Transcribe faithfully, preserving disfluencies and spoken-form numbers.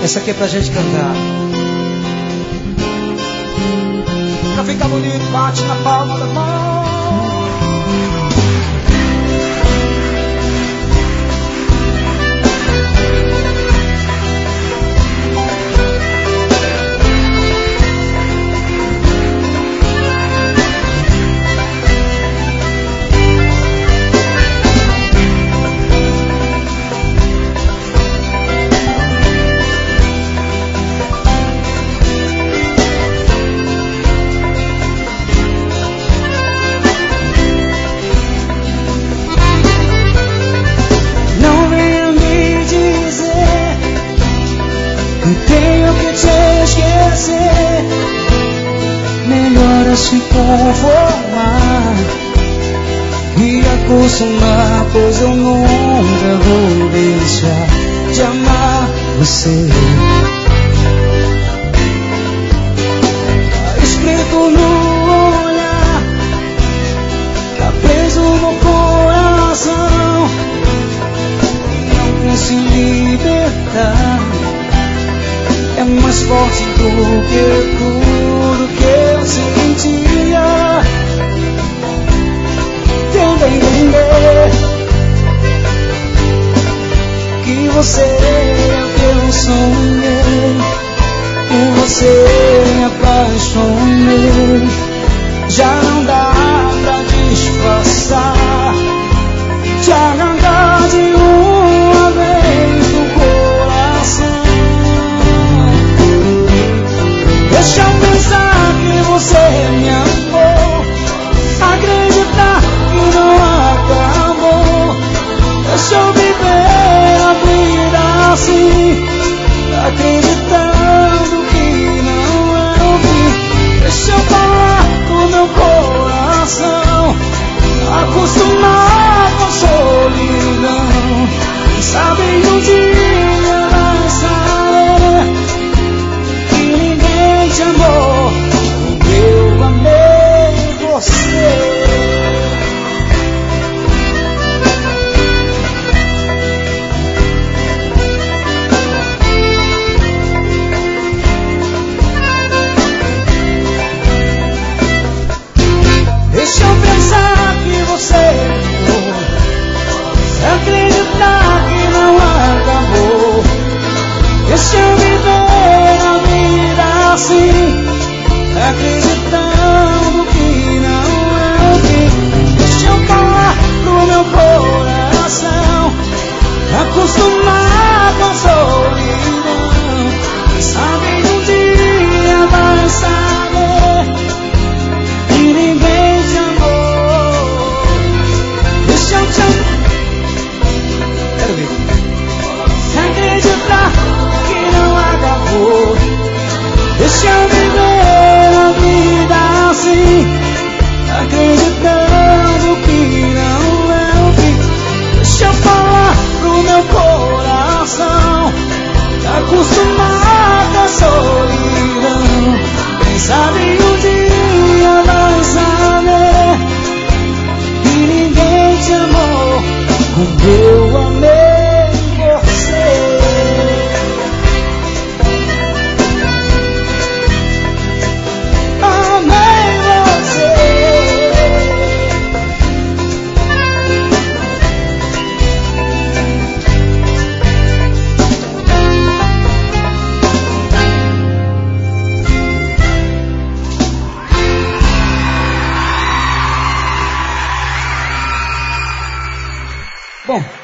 Essa aqui é pra gente cantar. Pra ficar bonito, bate na palma da mão. Tenho que te esquecer, melhor é se conformar e acostumar, pois eu nunca vou deixar de amar você. Tá escrito no olhar, tá preso no coração, não penso em libertar. É mais forte do que tudo que eu sentia. Tenta entender que você é o que eu sonhei, por você me apaixonei. Já não dá pra disfarçar, te arrancar de uma vez do coração. Deixa eu pensar que você me amou, acreditar que não acabou. Deixa eu viver a vida assim, acreditando que não é o fim. Deixa eu falar com meu coração, acostumar com a solidão. Quem sabe um dia vai saber que ninguém te amou como eu amei você. Deixa eu pensar que você errou, acreditar que não acabou. Deixa eu viver a vida assim, acreditando que não é o fim. Deixa eu falar pro meu coração, acostumar com a solidão. Quem sabe um dia vai saber que ninguém te amou. Deixa eu te amar, Quero ver. acreditar que não acabou. Deixa eu viver a vida assim, acreditando que não é o fim. Deixa eu falar pro meu coração, acostumar com a solidão. Quem sabe um dia vai saber que ninguém te amou como eu amei você. Amei você. Bom,